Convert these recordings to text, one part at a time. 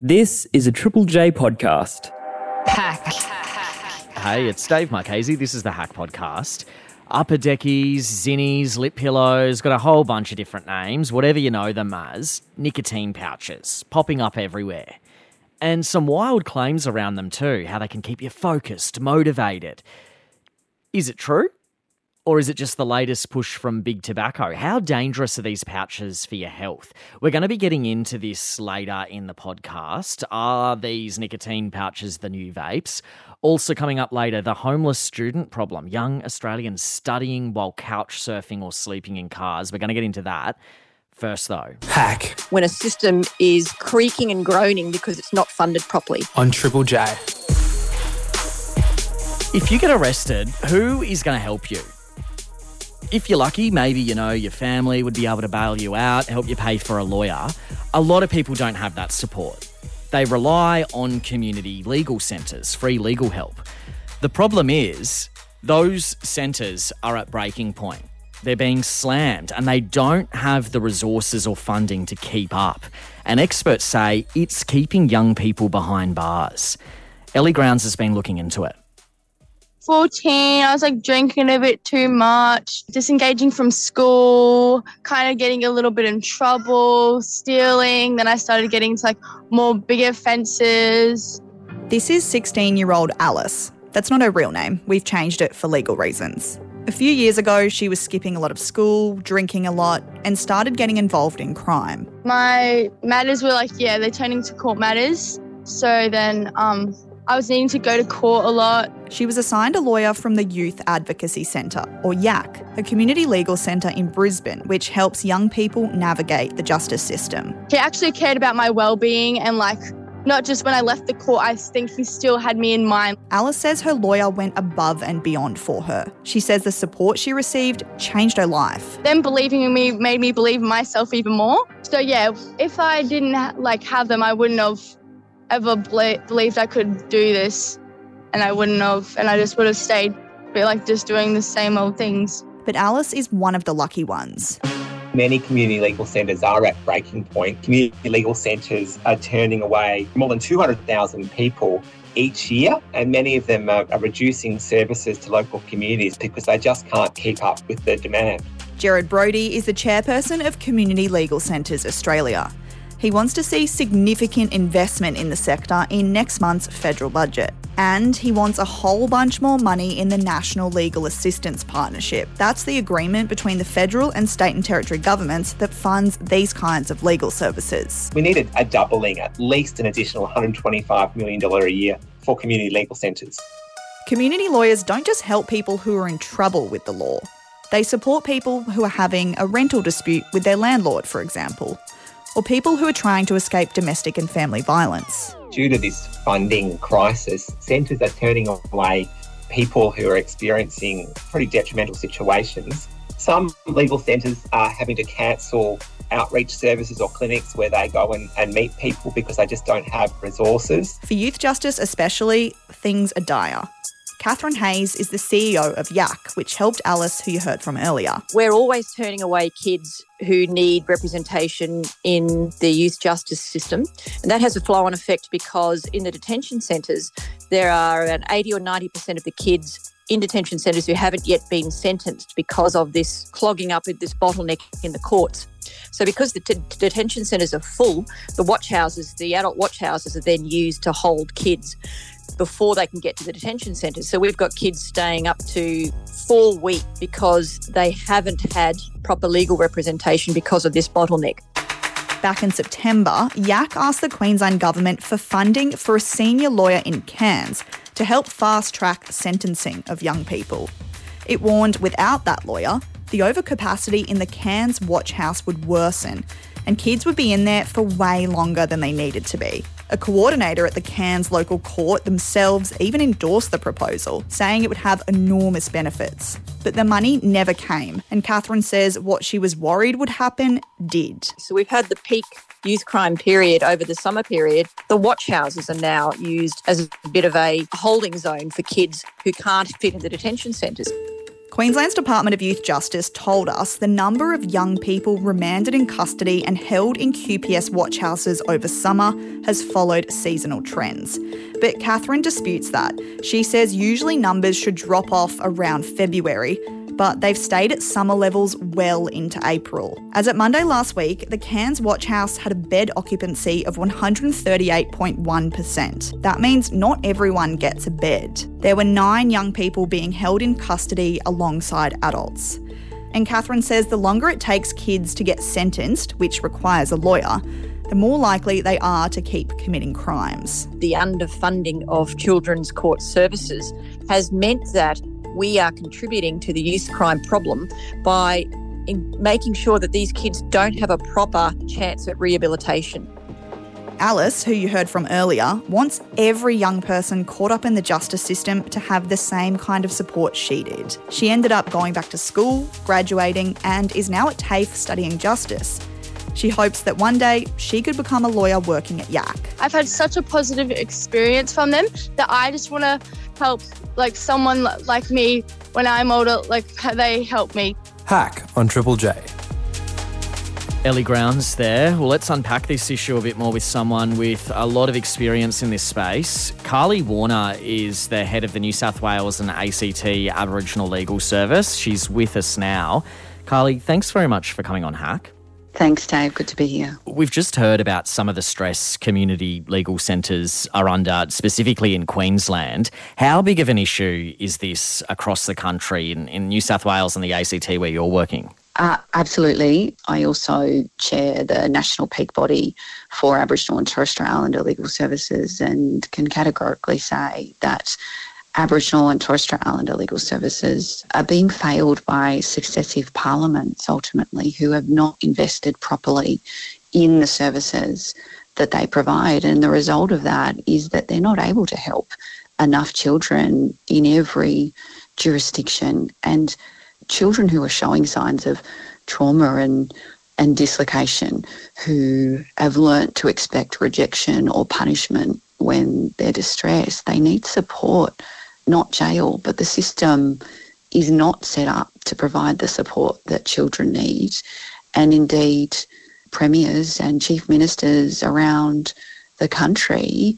This is a Triple J podcast. Hack. Hey, it's Dave Marchese. This is the Hack Podcast. Upper deckies, zinnies, lip pillows, got a whole bunch of different names, whatever you know them as, nicotine pouches, popping up everywhere. And some wild claims around them too, how they can keep you focused, motivated. Is it true? Or is it just the latest push from big tobacco? How dangerous are these pouches for your health? We're going to be getting into this later in the podcast. Are these nicotine pouches the new vapes? Also coming up later, the homeless student problem. Young Australians studying while couch surfing or sleeping in cars. We're going to get into that. First though. Hack When a system is creaking and groaning because it's not funded properly. on Triple J. If you get arrested, who is going to help you? If you're lucky, maybe, your family would be able to bail you out, help you pay for a lawyer. A lot of people don't have that support. They rely on community legal centres, free legal help. The problem is those centres are at breaking point. They're being slammed and they don't have the resources or funding to keep up. And experts say it's keeping young people behind bars. Ellie Grounds has been looking into it. 14, I was drinking a bit too much, disengaging from school, kind of getting a little bit in trouble, stealing. Then I started getting to more big offences. This is 16-year-old Alice. That's not her real name. We've changed it for legal reasons. A few years ago, she was skipping a lot of school, drinking a lot, and started getting involved in crime. My matters were they're turning to court matters. So then I was needing to go to court a lot. She was assigned a lawyer from the Youth Advocacy Centre, or YAC, a community legal centre in Brisbane, which helps young people navigate the justice system. He actually cared about my well-being and not just when I left the court, I think he still had me in mind. Alice says her lawyer went above and beyond for her. She says the support she received changed her life. Them believing in me made me believe in myself even more. So yeah, if I didn't have them, I wouldn't have ever believed I could do this, and I wouldn't have, and I just would have stayed just doing the same old things. But Alice is one of the lucky ones. Many community legal centres are at breaking point. Community legal centres are turning away more than 200,000 people each year, and many of them are reducing services to local communities because they just can't keep up with the demand. Gerard Brody is the chairperson of Community Legal Centres Australia. He wants to see significant investment in the sector in next month's federal budget. And he wants a whole bunch more money in the National Legal Assistance Partnership. That's the agreement between the federal and state and territory governments that funds these kinds of legal services. We needed a doubling, at least an additional $125 million a year for community legal centres. Community lawyers don't just help people who are in trouble with the law. They support people who are having a rental dispute with their landlord, for example, or people who are trying to escape domestic and family violence. Due to this funding crisis, centres are turning away people who are experiencing pretty detrimental situations. Some legal centres are having to cancel outreach services or clinics where they go and meet people because they just don't have resources. For youth justice especially, things are dire. Catherine Hayes is the CEO of YAC, which helped Alice, who you heard from earlier. We're always turning away kids who need representation in the youth justice system. And that has a flow-on effect because in the detention centres, there are around 80 or 90% of the kids in detention centres who haven't yet been sentenced because of this clogging up with this bottleneck in the courts. So because the detention centres are full, the watch houses, the adult watch houses are then used to hold kids before they can get to the detention centres. So we've got kids staying up to 4 weeks because they haven't had proper legal representation because of this bottleneck. Back in September, YAC asked the Queensland government for funding for a senior lawyer in Cairns to help fast-track the sentencing of young people. It warned without that lawyer, the overcapacity in the Cairns watch house would worsen and kids would be in there for way longer than they needed to be. A coordinator at the Cairns local court themselves even endorsed the proposal, saying it would have enormous benefits. But the money never came, and Catherine says what she was worried would happen did. So we've had the peak youth crime period over the summer period. The watch houses are now used as a bit of a holding zone for kids who can't fit in the detention centres. Queensland's Department of Youth Justice told us the number of young people remanded in custody and held in QPS watchhouses over summer has followed seasonal trends. But Catherine disputes that. She says usually numbers should drop off around February, but they've stayed at summer levels well into April. As at Monday last week, the Cairns Watchhouse had a bed occupancy of 138.1%. That means not everyone gets a bed. There were 9 young people being held in custody alongside adults. And Catherine says the longer it takes kids to get sentenced, which requires a lawyer, the more likely they are to keep committing crimes. The underfunding of children's court services has meant that we are contributing to the youth crime problem by making sure that these kids don't have a proper chance at rehabilitation. Alice, who you heard from earlier, wants every young person caught up in the justice system to have the same kind of support she did. She ended up going back to school, graduating, and is now at TAFE studying justice. She hopes that one day she could become a lawyer working at YAC. I've had such a positive experience from them that I just want to help someone like me when I'm older, they help me. Hack on Triple J. Ellie Grounds there. Well, let's unpack this issue a bit more with someone with a lot of experience in this space. Carly Warner is the head of the New South Wales and ACT Aboriginal Legal Service. She's with us now. Carly, thanks very much for coming on Hack. Thanks, Dave. Good to be here. We've just heard about some of the stress community legal centres are under, specifically in Queensland. How big of an issue is this across the country in New South Wales and the ACT where you're working? Absolutely. I also chair the national peak body for Aboriginal and Torres Strait Islander legal services and can categorically say that Aboriginal and Torres Strait Islander legal services are being failed by successive parliaments, ultimately, who have not invested properly in the services that they provide. And the result of that is that they're not able to help enough children in every jurisdiction, and children who are showing signs of trauma and dislocation, who have learnt to expect rejection or punishment when they're distressed. They need support, not jail, but the system is not set up to provide the support that children need. And indeed, premiers and chief ministers around the country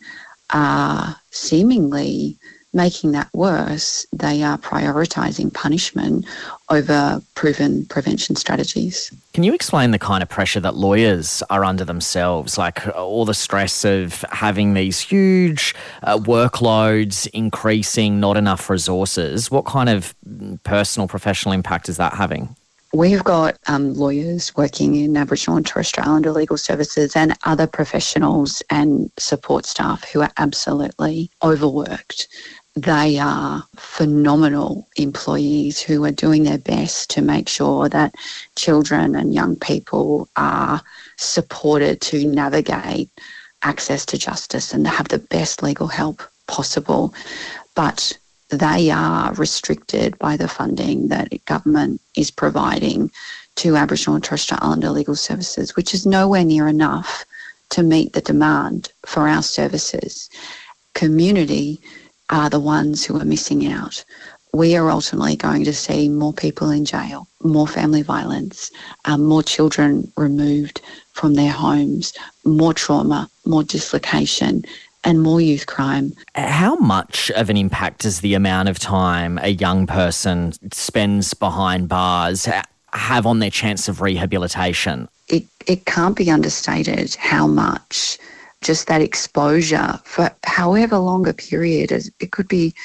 are seemingly making that worse. They are prioritising punishment over proven prevention strategies. Can you explain the kind of pressure that lawyers are under themselves, like all the stress of having these huge workloads, increasing, not enough resources? What kind of personal, professional impact is that having? We've got lawyers working in Aboriginal and Torres Strait Islander legal services and other professionals and support staff who are absolutely overworked. They are phenomenal employees who are doing their best to make sure that children and young people are supported to navigate access to justice and have the best legal help possible. But they are restricted by the funding that government is providing to Aboriginal and Torres Strait Islander legal services, which is nowhere near enough to meet the demand for our services. Community are the ones who are missing out. We are ultimately going to see more people in jail, more family violence, more children removed from their homes, more trauma, more dislocation, and more youth crime. How much of an impact does the amount of time a young person spends behind bars have on their chance of rehabilitation? It can't be understated how much just that exposure for however long a period, it could be,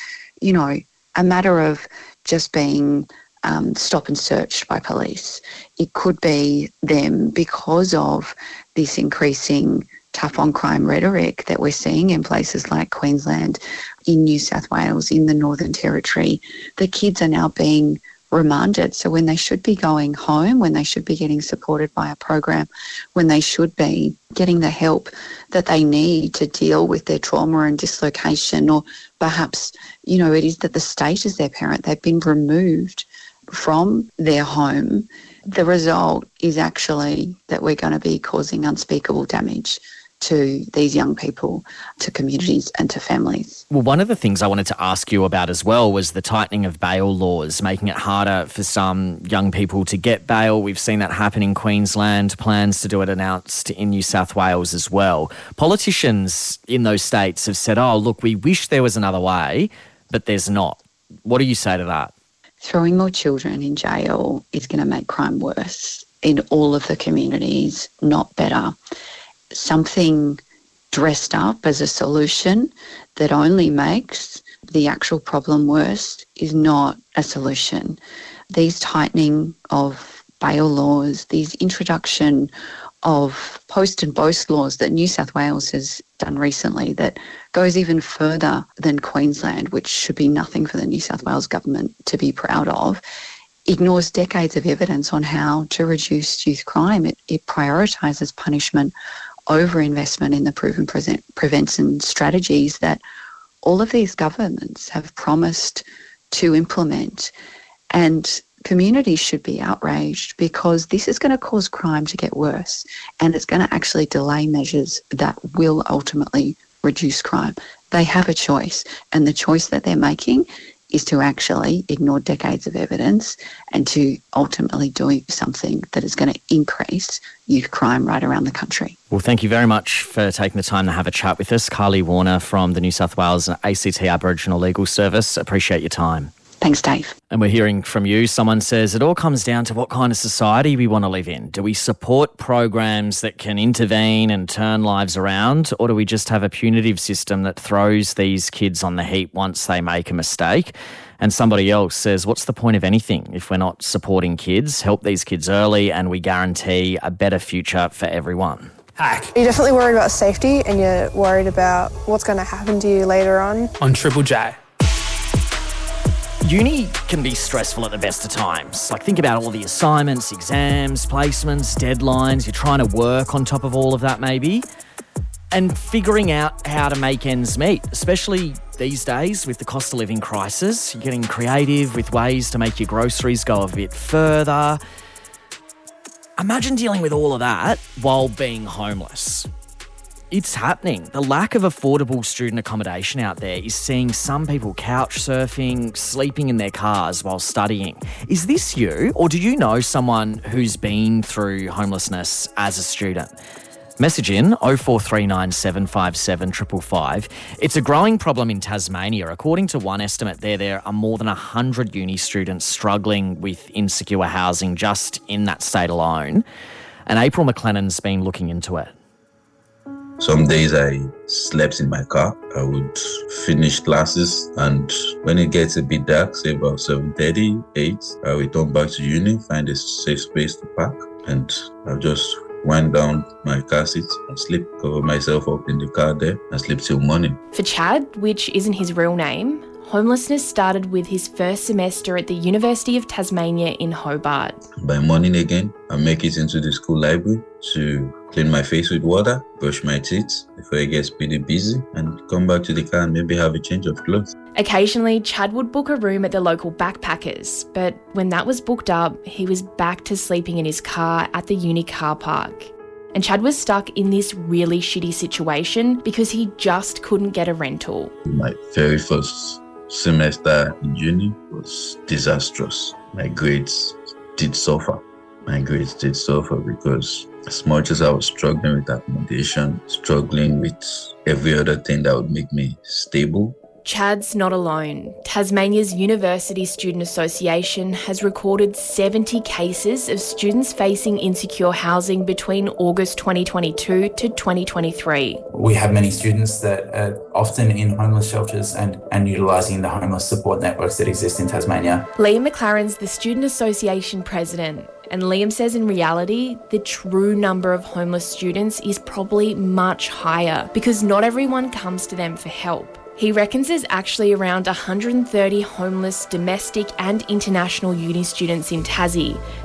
a matter of just being stop and searched by police. It could be them because of this increasing tough on crime rhetoric that we're seeing in places like Queensland, in New South Wales, in the Northern Territory. The kids are now being remanded. So when they should be going home, when they should be getting supported by a program, when they should be getting the help that they need to deal with their trauma and dislocation, or perhaps, it is that the state is their parent. They've been removed from their home. The result is actually that we're going to be causing unspeakable damage to these young people, to communities and to families. Well, one of the things I wanted to ask you about as well was the tightening of bail laws, making it harder for some young people to get bail. We've seen that happen in Queensland, plans to do it announced in New South Wales as well. Politicians in those states have said, oh, look, we wish there was another way, but there's not. What do you say to that? Throwing more children in jail is going to make crime worse in all of the communities, not better. Something dressed up as a solution that only makes the actual problem worse is not a solution. These tightening of bail laws, these introduction of post and boast laws that New South Wales has done recently that goes even further than Queensland, which should be nothing for the New South Wales government to be proud of, ignores decades of evidence on how to reduce youth crime. It prioritises punishment over investment in the proven prevention strategies that all of these governments have promised to implement. And communities should be outraged because this is going to cause crime to get worse, and it's going to actually delay measures that will ultimately reduce crime. They have a choice, and the choice that they're making is to actually ignore decades of evidence and to ultimately do something that is going to increase youth crime right around the country. Well, thank you very much for taking the time to have a chat with us. Carly Warner from the New South Wales ACT Aboriginal Legal Service. Appreciate your time. Thanks, Dave. And we're hearing from you. Someone says it all comes down to what kind of society we want to live in. Do we support programs that can intervene and turn lives around, or do we just have a punitive system that throws these kids on the heap once they make a mistake? And somebody else says, what's the point of anything if we're not supporting kids? Help these kids early and we guarantee a better future for everyone. Hack. You're definitely worried about safety and you're worried about what's going to happen to you later on Triple J. Uni can be stressful at the best of times. Like, think about all the assignments, exams, placements, deadlines. You're trying to work on top of all of that maybe. And figuring out how to make ends meet, especially these days with the cost of living crisis. You're getting creative with ways to make your groceries go a bit further. Imagine dealing with all of that while being homeless. It's happening. The lack of affordable student accommodation out there is seeing some people couch surfing, sleeping in their cars while studying. Is this you, or do you know someone who's been through homelessness as a student? Message in 0439757555. It's a growing problem in Tasmania. According to one estimate there are more than 100 uni students struggling with insecure housing just in that state alone. And April McLennan's been looking into it. Some days I slept in my car. I would finish classes, and when it gets a bit dark, say about 7:30, 8, I return back to uni, find a safe space to park, and I'll just wind down my car seat and sleep, cover myself up in the car there and sleep till morning. For Chad, which isn't his real name, homelessness started with his first semester at the University of Tasmania in Hobart. By morning again, I make it into the school library to clean my face with water, brush my teeth before it gets pretty busy, and come back to the car and maybe have a change of clothes. Occasionally, Chad would book a room at the local Backpackers, but when that was booked up, he was back to sleeping in his car at the uni car park. And Chad was stuck in this really shitty situation because he just couldn't get a rental. My very first semester in uni was disastrous. My grades did suffer. Because as much as I was struggling with accommodation, struggling with every other thing that would make me stable, Chad's not alone. Tasmania's University Student Association has recorded 70 cases of students facing insecure housing between August 2022 to 2023. We have many students that are often in homeless shelters and utilising the homeless support networks that exist in Tasmania. Liam McLaren's the Student Association president, and Liam says in reality, the true number of homeless students is probably much higher because not everyone comes to them for help. He reckons there's actually around 130 homeless domestic and international uni students in Tassie,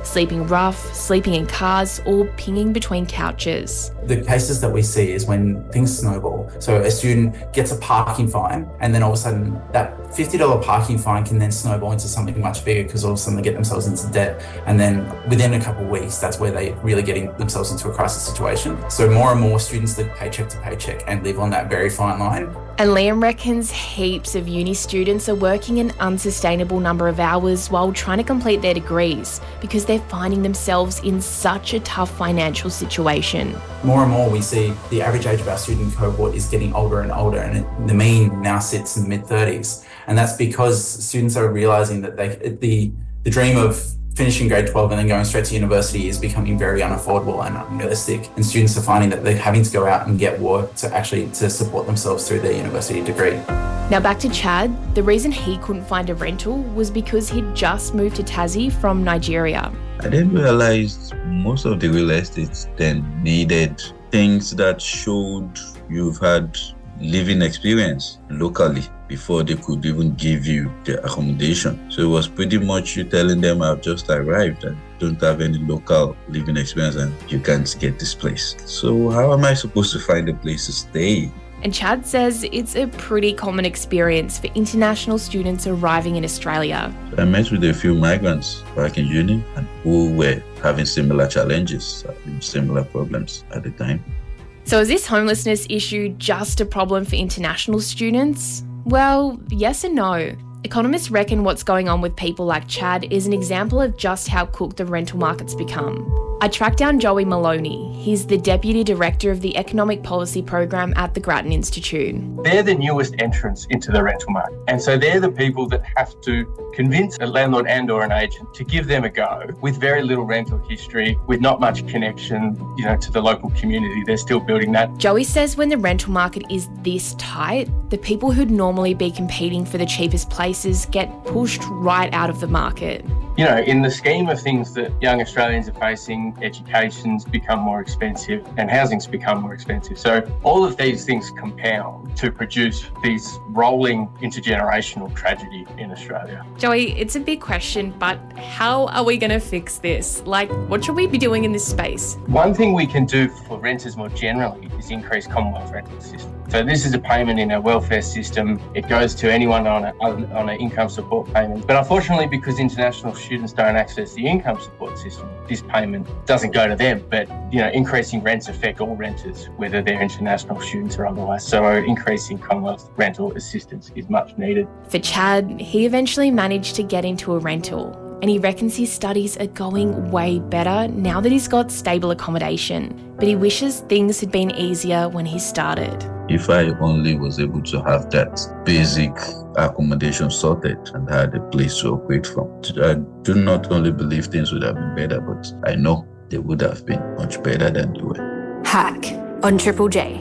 sleeping rough, sleeping in cars, or pinging between couches. The cases that we see is when things snowball. So a student gets a parking fine, and then all of a sudden that $50 parking fine can then snowball into something much bigger because all of a sudden they get themselves into debt. And then within a couple of weeks, that's where they really get themselves into a crisis situation. So more and more students live paycheck to paycheck and live on that very fine line. And Liam reckons heaps of uni students are working an unsustainable number of hours while trying to complete their degrees because they're finding themselves in such a tough financial situation. More and more we see the average age of our student cohort is getting older and older, and the mean now sits in the mid-30s. And that's because students are realising that the dream of finishing grade 12 and then going straight to university is becoming very unaffordable and unrealistic. And students are finding that they're having to go out and get work to support themselves through their university degree. Now back to Chad. The reason he couldn't find a rental was because he'd just moved to Tassie from Nigeria. I didn't realize most of the real estates then needed things that showed you've had living experience locally before they could even give you the accommodation. So it was pretty much you telling them, I've just arrived and don't have any local living experience and you can't get this place. So how am I supposed to find a place to stay? And Chad says it's a pretty common experience for international students arriving in Australia. I met with a few migrants back in uni and who were having similar challenges, having similar problems at the time. So is this homelessness issue just a problem for international students? Well, yes and no. Economists reckon what's going on with people like Chad is an example of just how cooked the rental market's become. I tracked down Joey Maloney. He's the Deputy Director of the Economic Policy Program at the Grattan Institute. They're the newest entrants into the rental market. And so they're the people that have to convince a landlord and or an agent to give them a go with very little rental history, with not much connection, to the local community. They're still building that. Joey says when the rental market is this tight, the people who'd normally be competing for the cheapest places get pushed right out of the market. In the scheme of things that young Australians are facing, education's become more expensive and housing's become more expensive. So all of these things compound to produce this rolling intergenerational tragedy in Australia. Joey, it's a big question, but how are we going to fix this? What should we be doing in this space? One thing we can do for renters more generally is increase Commonwealth rental system. So this is a payment in our welfare system. It goes to anyone on an income support payment. But unfortunately, because international students don't access the income support system, this payment doesn't go to them. But, increasing rents affect all renters, whether they're international students or otherwise. So increasing Commonwealth rental assistance is much needed. For Chad, he eventually managed to get into a rental. And he reckons his studies are going way better now that he's got stable accommodation. But he wishes things had been easier when he started. If I only was able to have that basic accommodation sorted and had a place to operate from. I do not only believe things would have been better, but I know they would have been much better than they were. Hack on Triple J.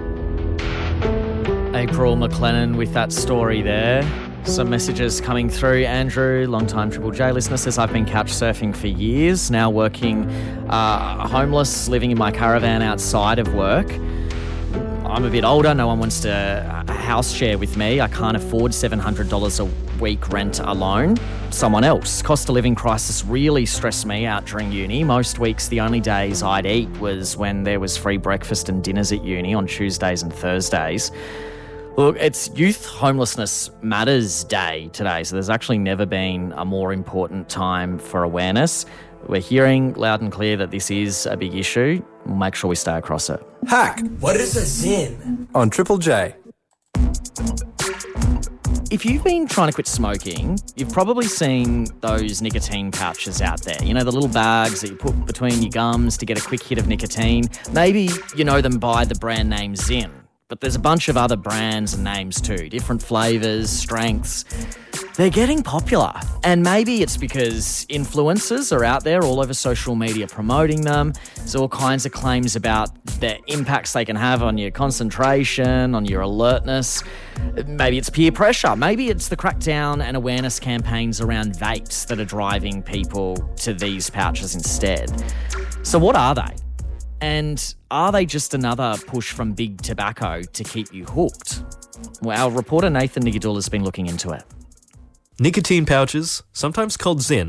April McLennan with that story there. Some messages coming through. Andrew, long-time Triple J listener, says, I've been couch surfing for years, now working homeless, living in my caravan outside of work. I'm a bit older, no one wants to house share with me. I can't afford $700 a week rent alone. Someone else. Cost of living crisis really stressed me out during uni. Most weeks the only days I'd eat was when there was free breakfast and dinners at uni on Tuesdays and Thursdays. Look, it's Youth Homelessness Matters Day today, so there's actually never been a more important time for awareness. We're hearing loud and clear that this is a big issue. We'll make sure we stay across it. Hack, what is a Zyn? On Triple J. If you've been trying to quit smoking, you've probably seen those nicotine pouches out there. The little bags that you put between your gums to get a quick hit of nicotine. Maybe you know them by the brand name Zyn. But there's a bunch of other brands and names too, different flavours, strengths. They're getting popular. And maybe it's because influencers are out there all over social media promoting them. There's all kinds of claims about the impacts they can have on your concentration, on your alertness. Maybe it's peer pressure. Maybe it's the crackdown and awareness campaigns around vapes that are driving people to these pouches instead. So what are they? And are they just another push from big tobacco to keep you hooked? Well, our reporter Nathan Nigadula has been looking into it. Nicotine pouches, sometimes called Zyn,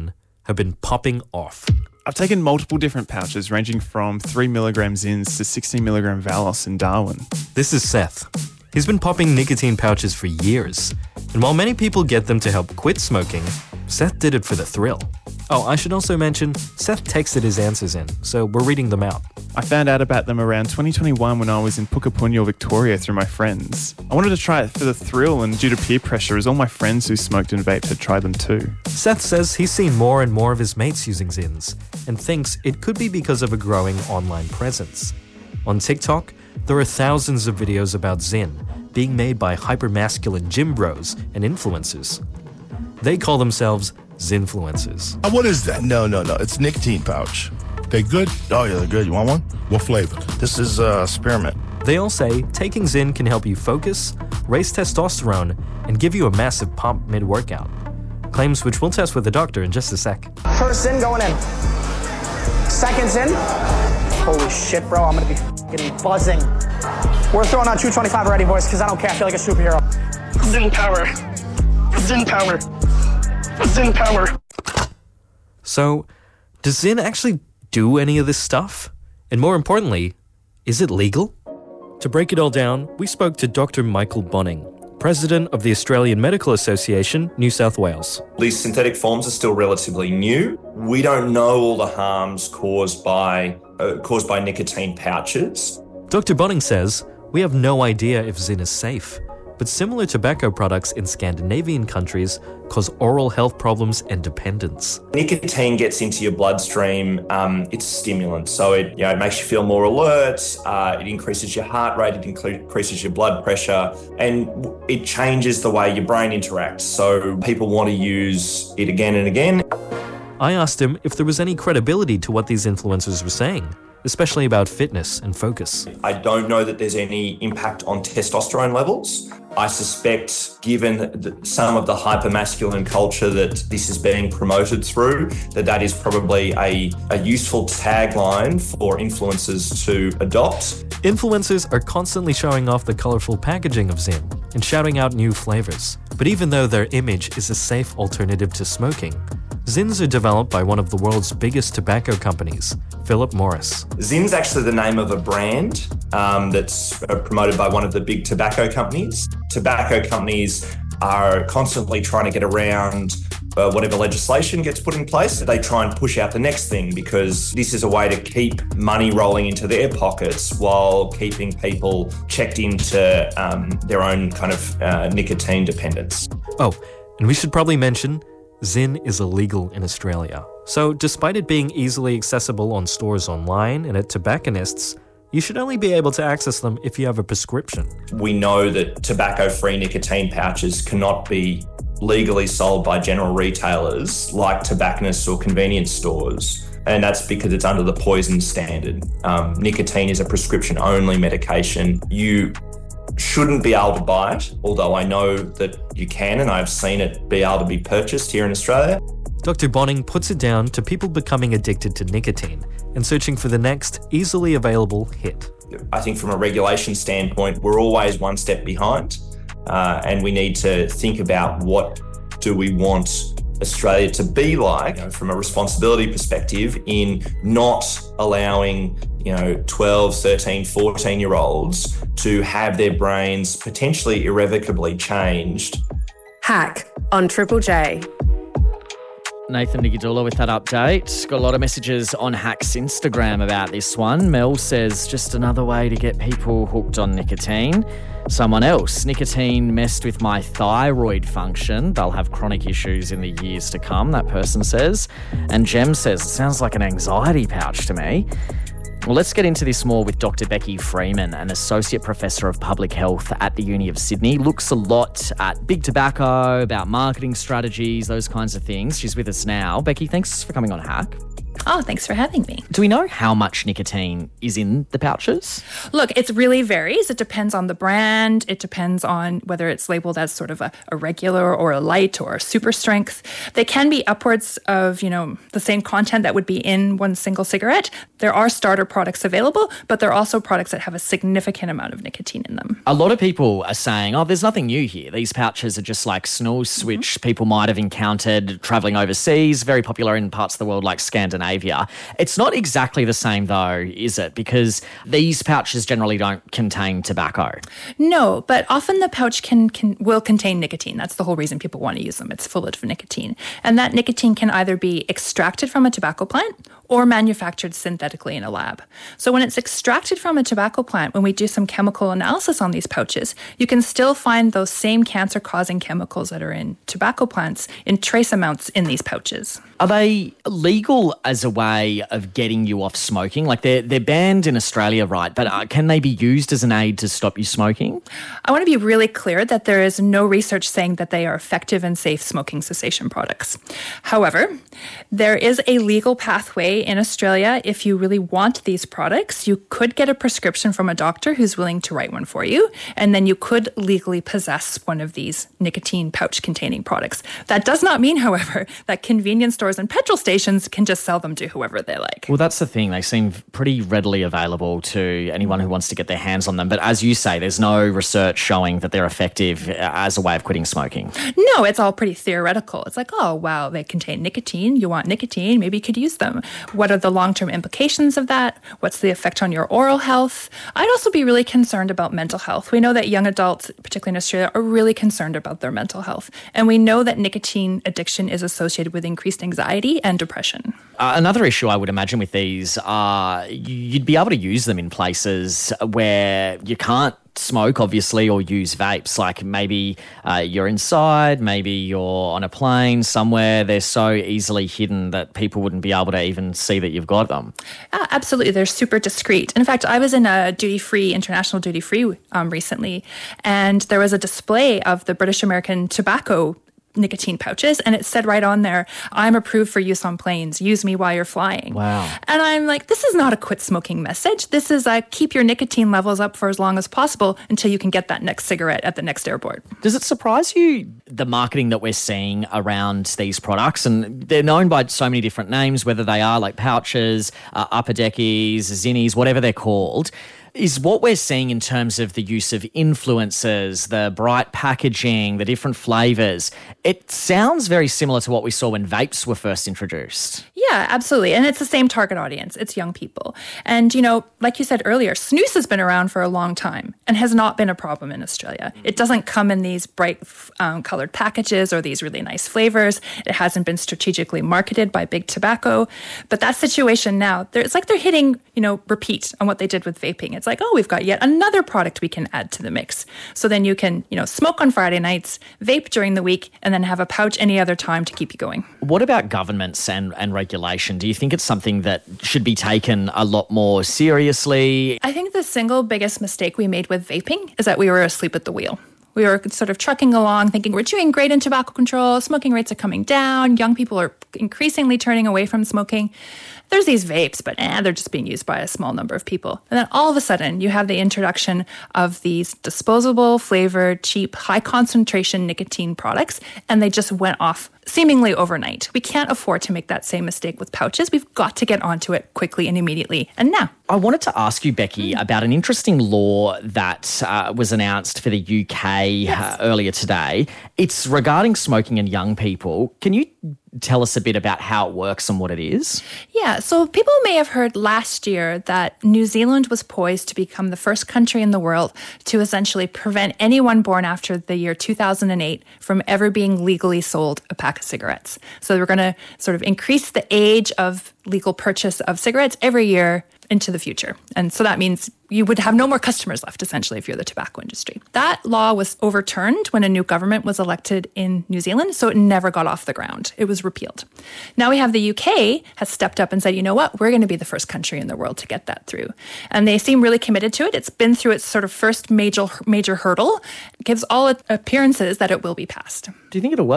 have been popping off. I've taken multiple different pouches ranging from 3 milligram Zins to 16 milligram Valos in Darwin. This is Seth. He's been popping nicotine pouches for years. And while many people get them to help quit smoking, Seth did it for the thrill. Oh, I should also mention, Seth texted his answers in, so we're reading them out. I found out about them around 2021 when I was in Pukapunyal, Victoria through my friends. I wanted to try it for the thrill and due to peer pressure as all my friends who smoked and vaped had tried them too. Seth says he's seen more and more of his mates using Zins and thinks it could be because of a growing online presence. On TikTok, there are thousands of videos about Zin being made by hypermasculine gym bros and influencers. They call themselves Zinfluencers. What is that? No. It's nicotine pouch. They good? Oh, yeah, they're good. You want one? What flavor? This is spearmint. They all say taking Zin can help you focus, raise testosterone, and give you a massive pump mid-workout. Claims which we'll test with the doctor in just a sec. First Zin going in. Second Zin. Holy shit, bro. I'm going to be getting buzzing. We're throwing on 225 already, boys, because I don't care. I feel like a superhero. Zin power. Zin power. Zin power. So, does Zin actually do any of this stuff? And more importantly, is it legal? To break it all down, we spoke to Dr. Michael Bonning, President of the Australian Medical Association, New South Wales. These synthetic forms are still relatively new. We don't know all the harms caused by nicotine pouches. Dr. Bonning says, we have no idea if Zin is safe, but similar tobacco products in Scandinavian countries cause oral health problems and dependence. Nicotine gets into your bloodstream, it's a stimulant, so it makes you feel more alert, it increases your heart rate, it increases your blood pressure, and it changes the way your brain interacts, so people want to use it again and again. I asked him if there was any credibility to what these influencers were saying, especially about fitness and focus. I don't know that there's any impact on testosterone levels. I suspect, given some of the hypermasculine culture that this is being promoted through, that is probably a useful tagline for influencers to adopt. Influencers are constantly showing off the colourful packaging of Zin and shouting out new flavours. But even though their image is a safe alternative to smoking, Zins are developed by one of the world's biggest tobacco companies, Philip Morris. Zin's actually the name of a brand that's promoted by one of the big tobacco companies. Tobacco companies are constantly trying to get around whatever legislation gets put in place. They try and push out the next thing because this is a way to keep money rolling into their pockets while keeping people checked into their own kind of nicotine dependence. Oh, and we should probably mention Zin is illegal in Australia. So despite it being easily accessible on stores online and at tobacconists, you should only be able to access them if you have a prescription. We know that tobacco-free nicotine pouches cannot be legally sold by general retailers like tobacconists or convenience stores. And that's because it's under the poison standard. Nicotine is a prescription-only medication. You shouldn't be able to buy it, although I know that you can, and I've seen it be able to be purchased here in Australia. Dr. Bonning puts it down to people becoming addicted to nicotine and searching for the next easily available hit. I think from a regulation standpoint, we're always one step behind, and we need to think about what do we want Australia to be like, from a responsibility perspective, in not allowing 12, 13, 14-year-olds to have their brains potentially irrevocably changed. Hack on Triple J. Nathan Nigadula with that update. Got a lot of messages on Hack's Instagram about this one. Mel says, just another way to get people hooked on nicotine. Someone else, nicotine messed with my thyroid function. They'll have chronic issues in the years to come, that person says. And Jem says, it sounds like an anxiety pouch to me. Well, let's get into this more with Dr. Becky Freeman, an Associate Professor of Public Health at the Uni of Sydney. Looks a lot at big tobacco, about marketing strategies, those kinds of things. She's with us now. Becky, thanks for coming on Hack. Oh, thanks for having me. Do we know how much nicotine is in the pouches? Look, it really varies. It depends on the brand. It depends on whether it's labeled as sort of a regular or a light or a super strength. They can be upwards of, the same content that would be in one single cigarette. There are starter products available, but there are also products that have a significant amount of nicotine in them. A lot of people are saying, there's nothing new here. These pouches are just like snus, which people might have encountered travelling overseas, very popular in parts of the world like Scandinavia. It's not exactly the same though, is it? Because these pouches generally don't contain tobacco. No, but often the pouch will contain nicotine. That's the whole reason people want to use them. It's full of nicotine. And that nicotine can either be extracted from a tobacco plant or manufactured synthetically in a lab. So when it's extracted from a tobacco plant, when we do some chemical analysis on these pouches, you can still find those same cancer-causing chemicals that are in tobacco plants in trace amounts in these pouches. Are they legal as a way of getting you off smoking? Like they're banned in Australia, right? But can they be used as an aid to stop you smoking? I want to be really clear that there is no research saying that they are effective and safe smoking cessation products. However, there is a legal pathway in Australia. If you really want these products, you could get a prescription from a doctor who's willing to write one for you, and then you could legally possess one of these nicotine pouch containing products. That does not mean, however, that convenience stores and petrol stations can just sell them to whoever they like. Well, that's the thing. They seem pretty readily available to anyone who wants to get their hands on them. But as you say, there's no research showing that they're effective as a way of quitting smoking. No, it's all pretty theoretical. It's like, oh, wow, they contain nicotine. You want nicotine, maybe you could use them. What are the long-term implications of that? What's the effect on your oral health? I'd also be really concerned about mental health. We know that young adults, particularly in Australia, are really concerned about their mental health. And we know that nicotine addiction is associated with increased anxiety and depression. Another issue I would imagine with these are you'd be able to use them in places where you can't smoke, obviously, or use vapes. Like maybe you're inside, maybe you're on a plane somewhere. They're so easily hidden that people wouldn't be able to even see that you've got them. Absolutely. They're super discreet. In fact, I was in a international duty-free recently, and there was a display of the British American tobacco nicotine pouches, and it said right on there, I'm approved for use on planes. Use me while you're flying. Wow. And I'm like, this is not a quit smoking message. This is a keep your nicotine levels up for as long as possible until you can get that next cigarette at the next airport. Does it surprise you, the marketing that we're seeing around these products? And they're known by so many different names, whether they are like pouches, upper deckies, zinnies, whatever they're called. Is what we're seeing in terms of the use of influencers, the bright packaging, the different flavours, it sounds very similar to what we saw when vapes were first introduced. Yeah, absolutely. And it's the same target audience. It's young people. And, like you said earlier, snus has been around for a long time and has not been a problem in Australia. It doesn't come in these bright coloured packages or these really nice flavours. It hasn't been strategically marketed by big tobacco. But that situation now, it's like they're hitting, repeat on what they did with vaping. It's like, oh, we've got yet another product we can add to the mix. So then you can, smoke on Friday nights, vape during the week, and then have a pouch any other time to keep you going. What about governments and regulation? Do you think it's something that should be taken a lot more seriously? I think the single biggest mistake we made with vaping is that we were asleep at the wheel. We were sort of trucking along thinking we're doing great in tobacco control, smoking rates are coming down, young people are increasingly turning away from smoking. There's these vapes, but they're just being used by a small number of people. And then all of a sudden, you have the introduction of these disposable, flavored, cheap, high-concentration nicotine products, and they just went off seemingly overnight. We can't afford to make that same mistake with pouches. We've got to get onto it quickly and immediately, and now. I wanted to ask you, Becky, about an interesting law that was announced for the UK earlier today. It's regarding smoking in young people. Can you tell us a bit about how it works and what it is? Yeah, so people may have heard last year that New Zealand was poised to become the first country in the world to essentially prevent anyone born after the year 2008 from ever being legally sold a pack of cigarettes. So we're going to sort of increase the age of legal purchase of cigarettes every year into the future. And so that means you would have no more customers left, essentially, if you're the tobacco industry. That law was overturned when a new government was elected in New Zealand, so it never got off the ground. It was repealed. Now we have the UK has stepped up and said, you know what, we're going to be the first country in the world to get that through. And they seem really committed to it. It's been through its sort of first major hurdle. It gives all appearances that it will be passed. Do you think it'll work?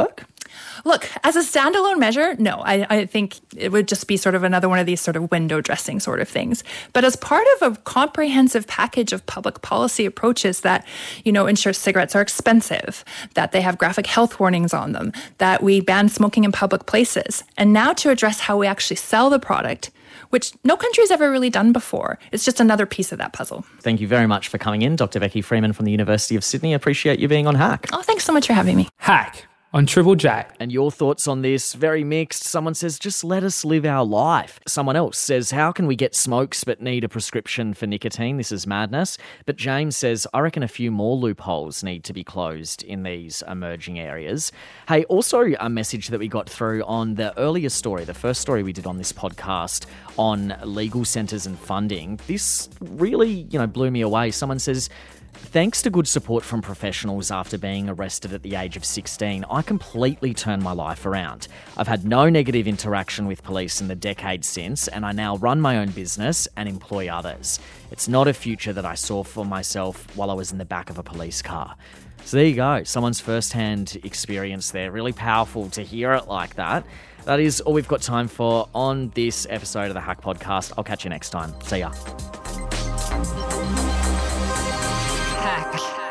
Look, as a standalone measure, no, I think it would just be sort of another one of these sort of window dressing sort of things. But as part of a comprehensive package of public policy approaches that, ensure cigarettes are expensive, that they have graphic health warnings on them, that we ban smoking in public places, and now to address how we actually sell the product, which no country's ever really done before. It's just another piece of that puzzle. Thank you very much for coming in, Dr. Becky Freeman from the University of Sydney. Appreciate you being on Hack. Oh, thanks so much for having me. Hack on Triple J. And your thoughts on this? Very mixed. Someone says, just let us live our life. Someone else says, how can we get smokes but need a prescription for nicotine? This is madness. But James says, I reckon a few more loopholes need to be closed in these emerging areas. Hey, also a message that we got through on the earlier story, the first story we did on this podcast on legal centres and funding. This really, blew me away. Someone says, thanks to good support from professionals after being arrested at the age of 16, I completely turned my life around. I've had no negative interaction with police in the decade since, and I now run my own business and employ others. It's not a future that I saw for myself while I was in the back of a police car. So there you go, someone's first-hand experience there. Really powerful to hear it like that. That is all we've got time for on this episode of the Hack Podcast. I'll catch you next time. See ya. Hack.